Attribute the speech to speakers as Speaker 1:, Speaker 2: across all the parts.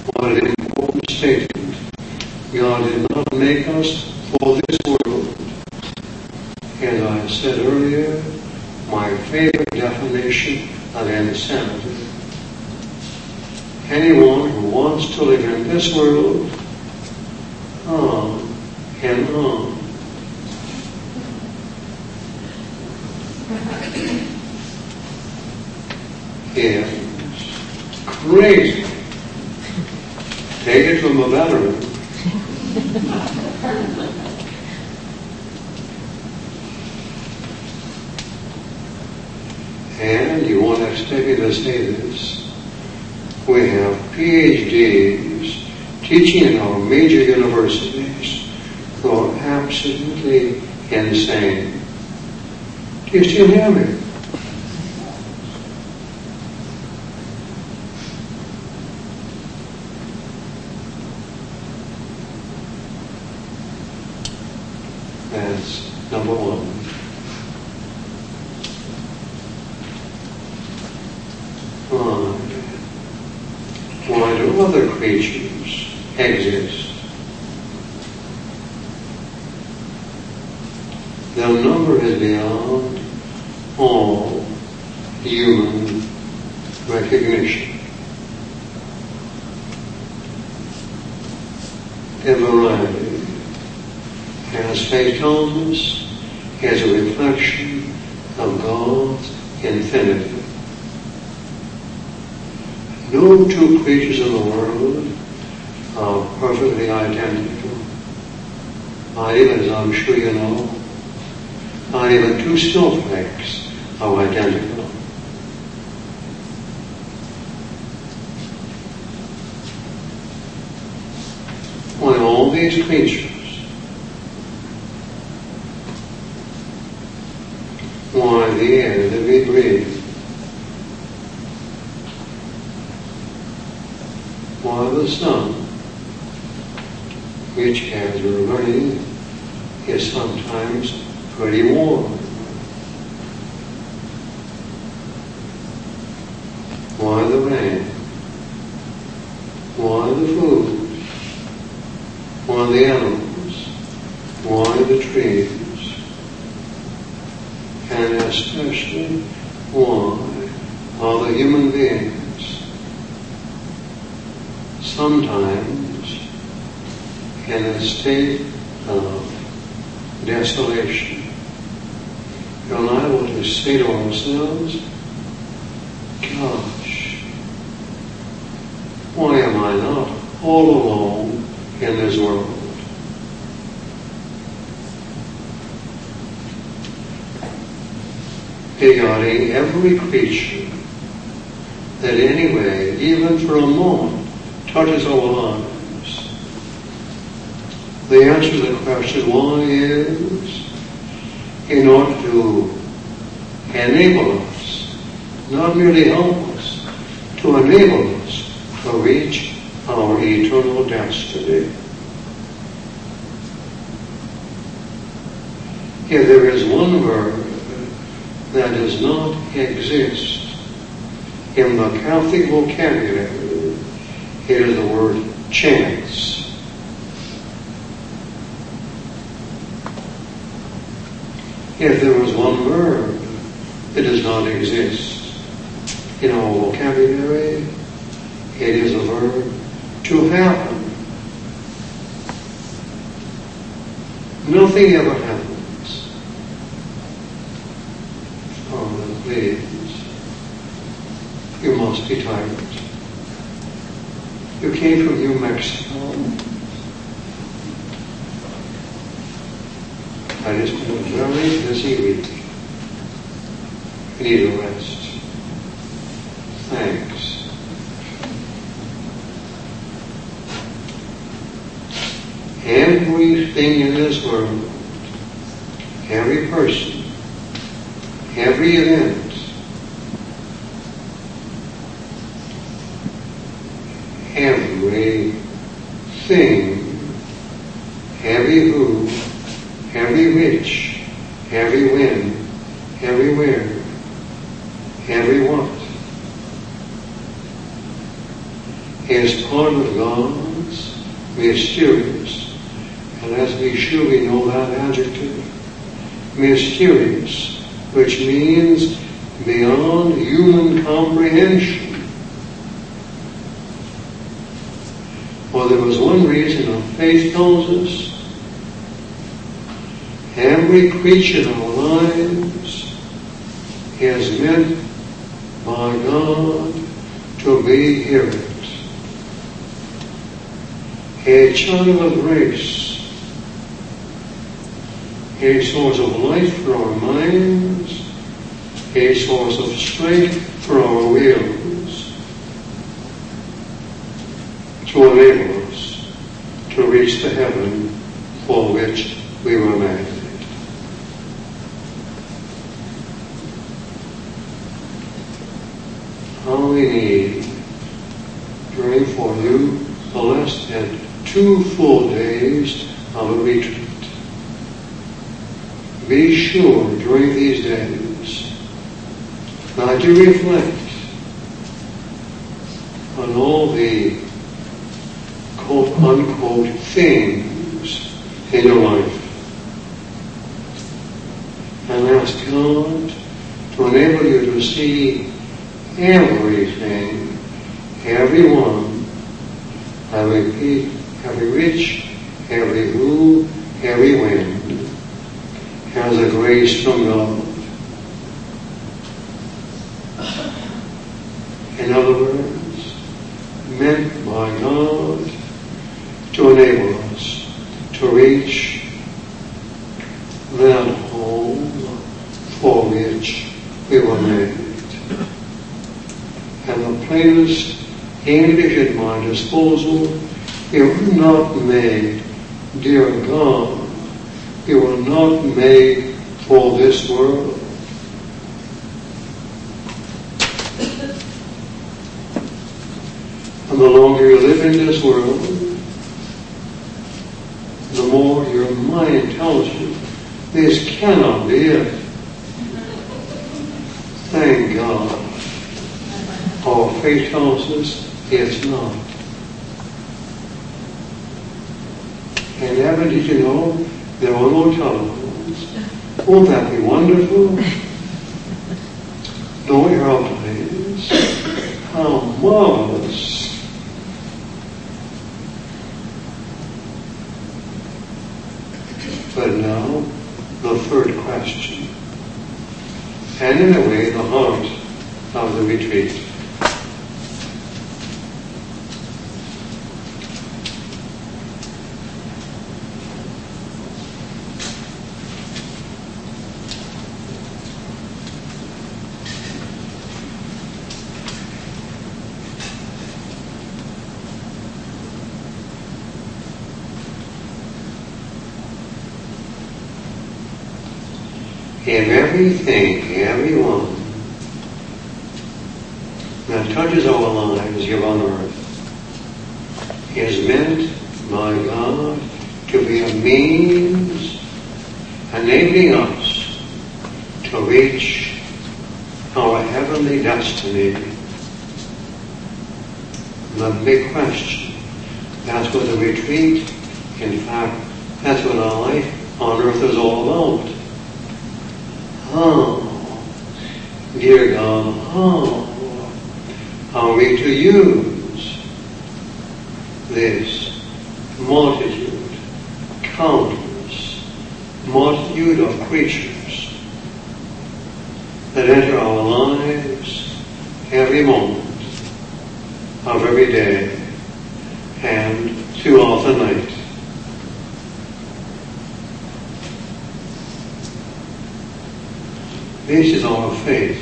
Speaker 1: What an important statement. God did not make us for this world. As I said earlier, my favorite definition of insanity. Anyone who wants to live in this world, on and on. It's crazy. Take it from a veteran. And you won't expect me to say this. We have PhDs teaching in our major universities who are absolutely insane. Do you still hear me? That's number one. Why do other creatures exist? Their number is beyond all human recognition. Their variety, as faith tells us, is a reflection of God's infinity. No two creatures in the world are perfectly identical. Not even, as I'm sure you know, not even two snowflakes are identical. When all these creatures, why the air that we breathe, why the sun, which as we're learning is sometimes pretty warm. Why the rain? Why the food? Why the animals? Why the trees? And especially why are the human beings sometimes in a state of desolation? You and I want to say to ourselves, gosh, why am I not all alone in this world? Regarding every creature that anyway, even for a moment, touches our lives, the answer to the question why is in order to enable us, not merely help us, to enable us to reach our eternal destiny. If there is one word that does not exist in the Catholic vocabulary, it is the word chance. If there was one word that does not exist in our vocabulary, it is the verb to happen. Nothing ever happens. Oh, please. You must be tired. You came from New Mexico. I just been a very busy week. You need a rest. Thanks. Everything in this world, every person, every event, everything, every who, every which, every when, everywhere, every what, is part of God's mysterious, and let's be sure we know that adjective, mysterious, which means beyond human comprehension. Well, there was one reason of faith tells us every creature in our lives is meant by God to be here. A channel of grace, a source of life for our minds, a source of strength for our wills, to enable us to reach the heaven for which we were made. All we need during for you the less than 2 full days of a retreat. Be sure during these days that you reflect on all the quote-unquote things in your life and ask God to enable you to see everything, everyone, I repeat, every rich, every who, every when, has a grace from God. In other words, meant by God to enable us to reach that home for which we were made. And the plainest English at my disposal, you were not made, dear God, you were not made for this world. And the longer you live in this world, the more your mind tells you, this cannot be it. Thank God. Our faith tells us it's not. And ever did you know there were no telephones? Won't that be wonderful? No airplanes. How marvelous. But now, the third question. And in a way, the heart of the retreat. If everything, everyone that touches our lives here on earth is meant by God to be a means enabling us to reach our heavenly destiny, the big question, that's what the retreat, in fact, that's what our life on earth is all about. Dear God, how are we to use this countless multitude of creatures that enter our lives every moment of every day and throughout the night? This is our faith.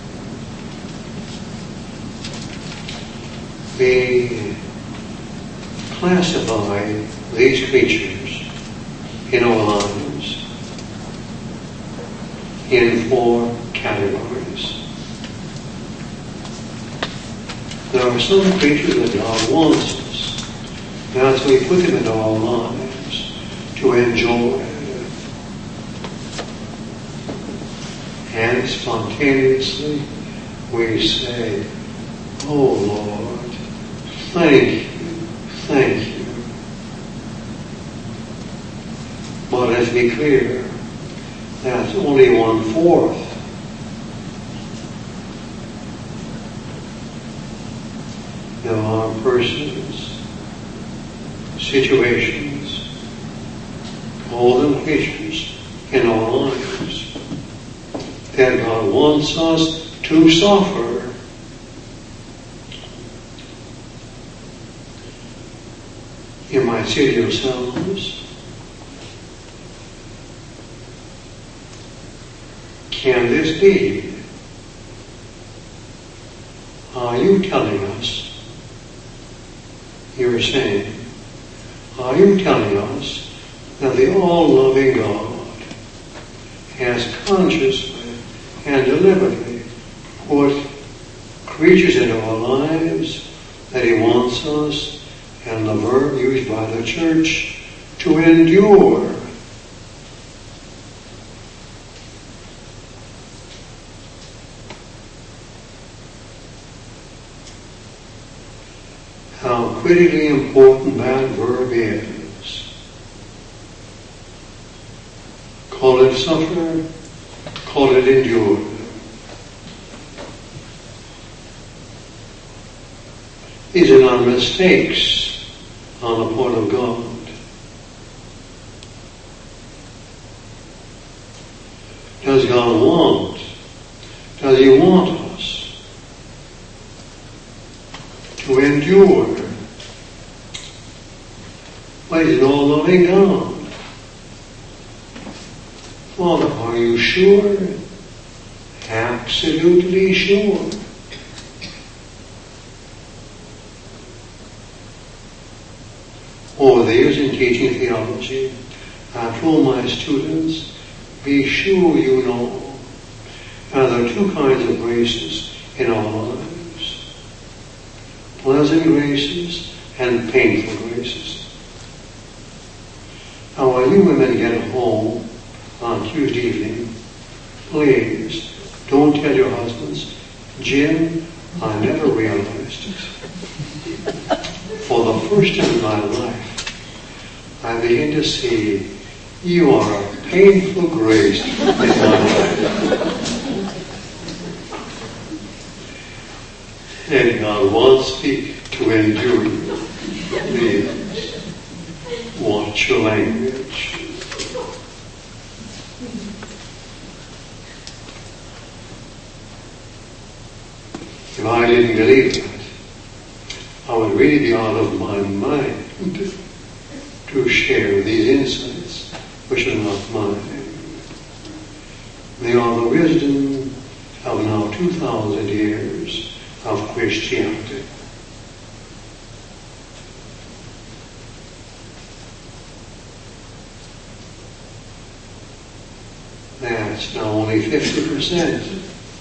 Speaker 1: We classify these creatures in our lives in 4 categories. There are some creatures that God wants us. That's why we put them into our lives to enjoy. And spontaneously we say, oh Lord, Thank you, thank you. But let's be clear, that's only 1/4. There are persons, situations, call them creatures in our lives that God wants us to suffer. You might say to yourselves, can this be? Are you telling us? You're saying, are you telling us that the all-loving God has consciously and deliberately put creatures into our lives that He wants us, and the verb used by the church, to endure? How critically important that verb is. Call it suffer, call it endure. These are not mistakes on the part of God. Does God want? Does He want us to endure? But He's an all-loving God. Father, are you sure? Absolutely sure. Over the years in teaching theology, I told my students, be sure you know there are two kinds of graces in our lives. Pleasant graces and painful graces. Now, when you women get home on Tuesday evening, please don't tell your husbands, Jim, I never realized it. For the first time in my life, I begin to see you are a painful grace in my life. And God wants me to endure you. Please, watch your language. If I didn't believe that, I would really be out of my mind to share these insights, which are not mine. They are the wisdom of now 2,000 years of Christianity. That's now only 50%.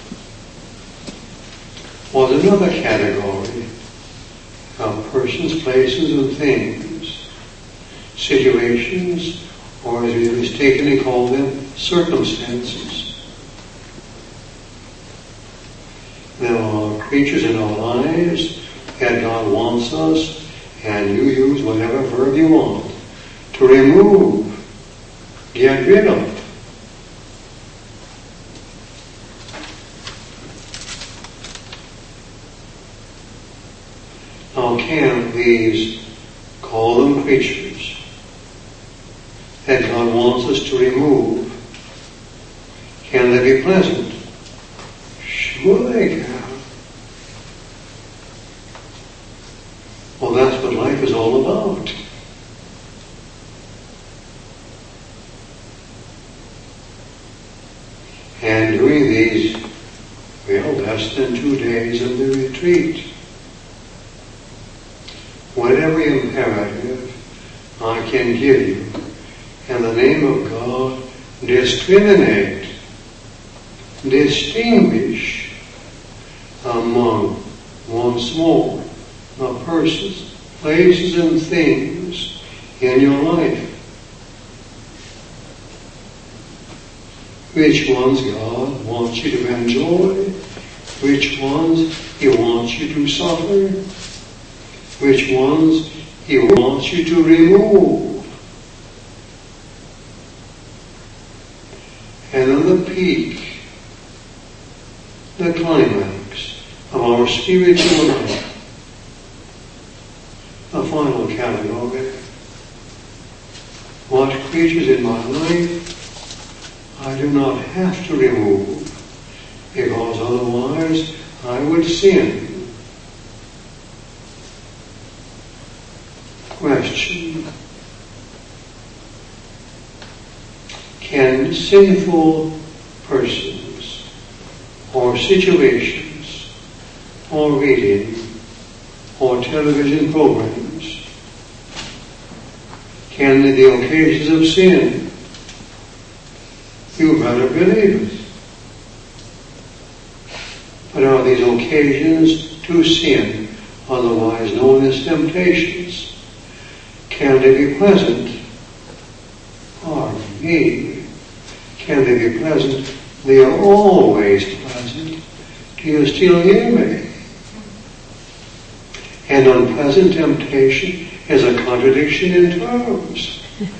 Speaker 1: Was another category of persons, places, and things, situations, or as we mistakenly call them, circumstances. There are creatures in our lives that God wants us, and you use whatever verb you want, to remove, get rid of. Now, can these, call them creatures, that God wants us to remove, can they be pleasant? Sure they can. Well, that's what life is all about. And during these, less than 2 days of the retreat, whatever imperative I can give you, in the name of God, discriminate, distinguish among, once more, the persons, places, and things in your life. Which ones God wants you to enjoy, which ones He wants you to suffer, which ones He wants you to remove. And in the peak, the climax of our spiritual life, the final category, what creatures in my life I do not have to remove, because otherwise I would sin. Question: can sinful persons or situations or reading or television programs, can the occasions of sin? You better believe it. But are these occasions to sin, otherwise known as temptations, can they be pleasant? Pardon me. Can they be pleasant? They are always pleasant. Do you still hear me? An unpleasant temptation is a contradiction in terms.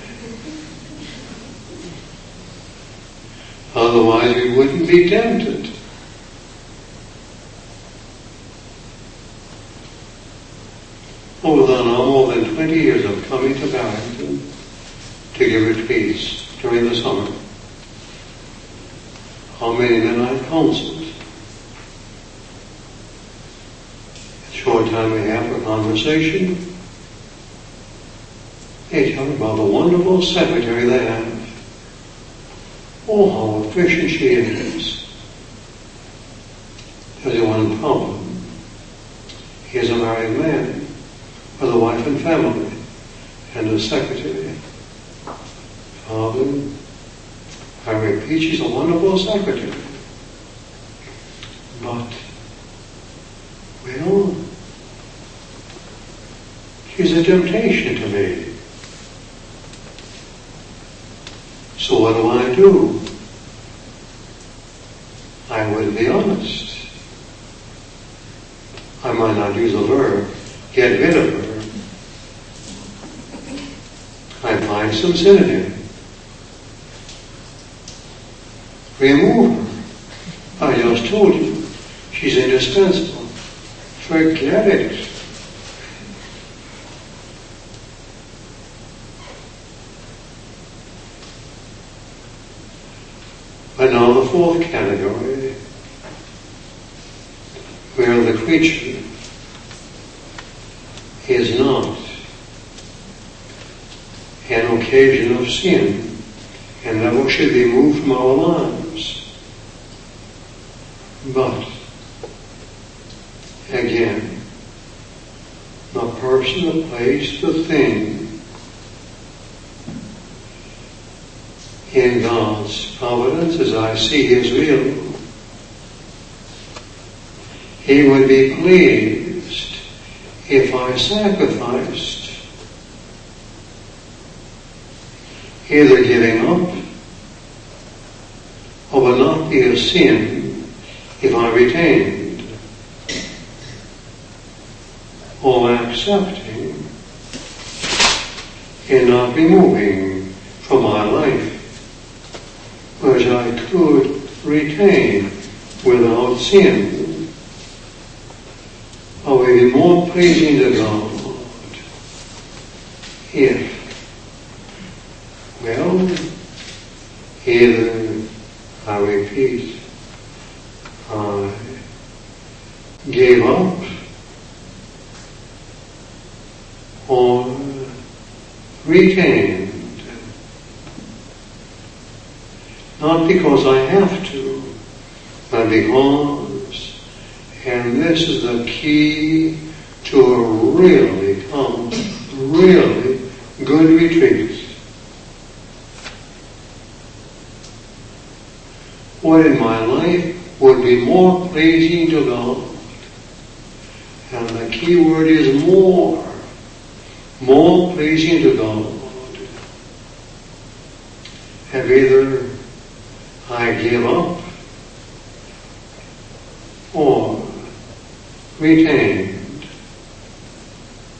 Speaker 1: Otherwise we wouldn't be tempted. Over the more than 20 years of coming to Barrington to give retreats during the summer, how many men I've counseled. A short time we have for conversation, they tell me about the wonderful secretary they have. Oh, how efficient she is. There's one problem. He is a married man with a wife and family and a secretary. Father, I repeat, she's a wonderful secretary. But, well, she's a temptation to me. So what do? I would be honest. I might not use a verb, get rid of her. I find some synonym. Remove her. I just told you, she's indispensable. Forget it. But now the fourth category, where the creature is not an occasion of sin, and never should be moved from our lives. But, again, the person, the place, the thing, in God's providence, as I see His will, He would be pleased if I sacrificed, either giving up, or would not be a sin if I retained, or accepting and not removing from my life, which I could retain without sin. I would be more pleasing to God if, well, either, I repeat, I gave up or retained. Not because I have to, but because, and this is the key to a really good retreat. What in my life would be more pleasing to God? And the key word is more pleasing to God. Have either I give up or retained.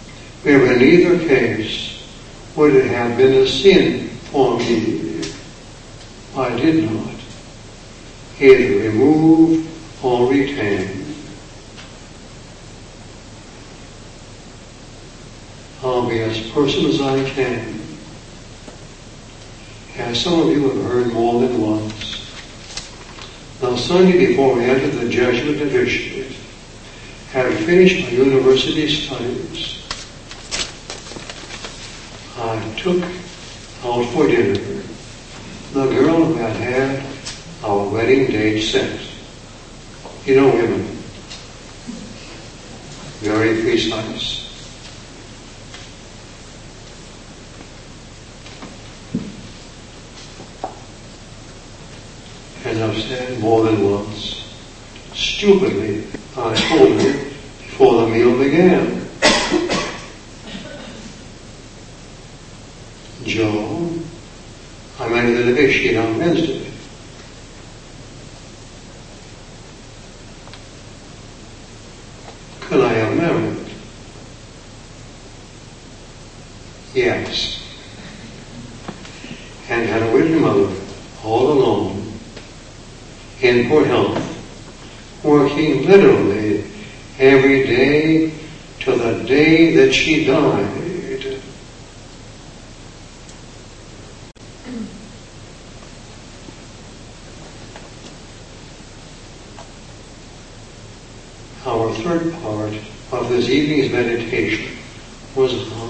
Speaker 1: where in either case would it have been a sin for me. I did not either remove or retain. I'll be as personal as I can. As some of you have heard more than once, now Sunday before I entered the Jesuit novitiate, having finished my university studies, I took out for dinner the girl who had our wedding date set. You know women, very precise. As I've said more than once, stupidly, I told her before the meal began, Joe, I'm at the novitiate on Wednesday. Could I have married? Yes. And had a widow mother all alone in poor health, working literally every day to the day that she died. Our third part of this evening's meditation was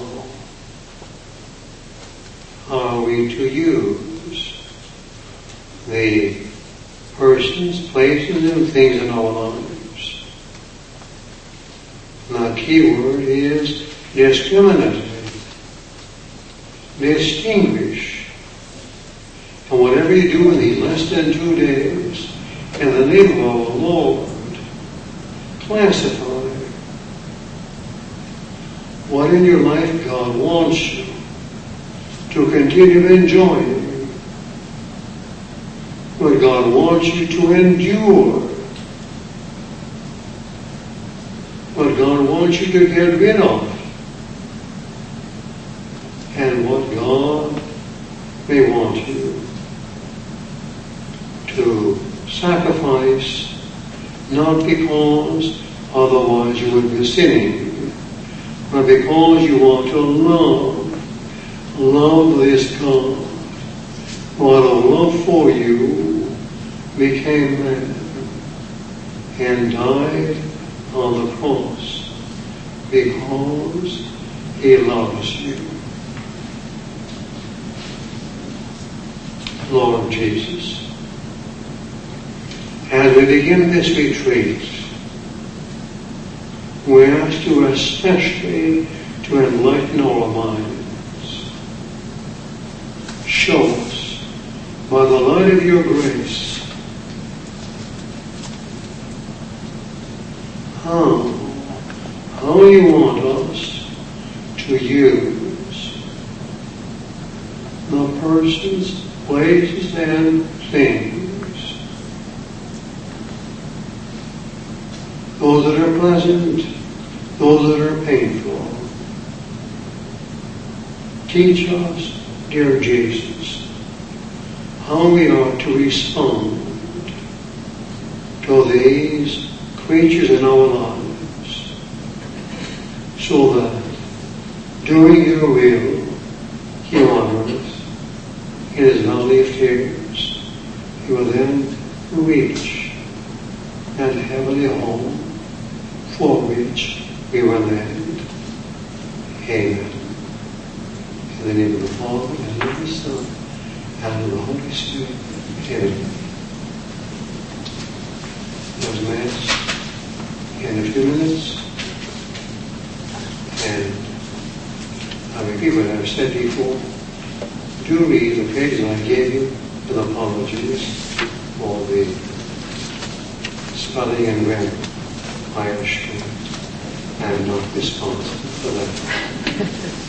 Speaker 1: how are we to use the persons, places, and things in our lives. And the key word is discriminative, distinguish. And whatever you do in these less than 2 days, in the name of our Lord, classify what in your life God wants you to continue enjoying. What God wants you to endure. What God wants you to get rid of. And what God may want you to sacrifice, not because otherwise you would be sinning, but because you want to love this God. What a love for you became man and died on the cross because he loves you. Lord Jesus, as we begin this retreat, we ask you especially to enlighten our minds. Show us by the light of your grace how you want us to use the persons, places, and things. Those that are pleasant, those that are painful. Teach us, dear Jesus, how we are to respond to these creatures in our lives, so that doing your will here on earth, in his valley of tears, you will then reach that heavenly home for which we were led. Amen. In the name of the Father, and of the Son, and of the Holy Spirit. Amen. Those Mass in a few minutes. And I repeat what I've said before. Do read the pages I gave you with apologies for the spelling and grammar. I am not responsible for that.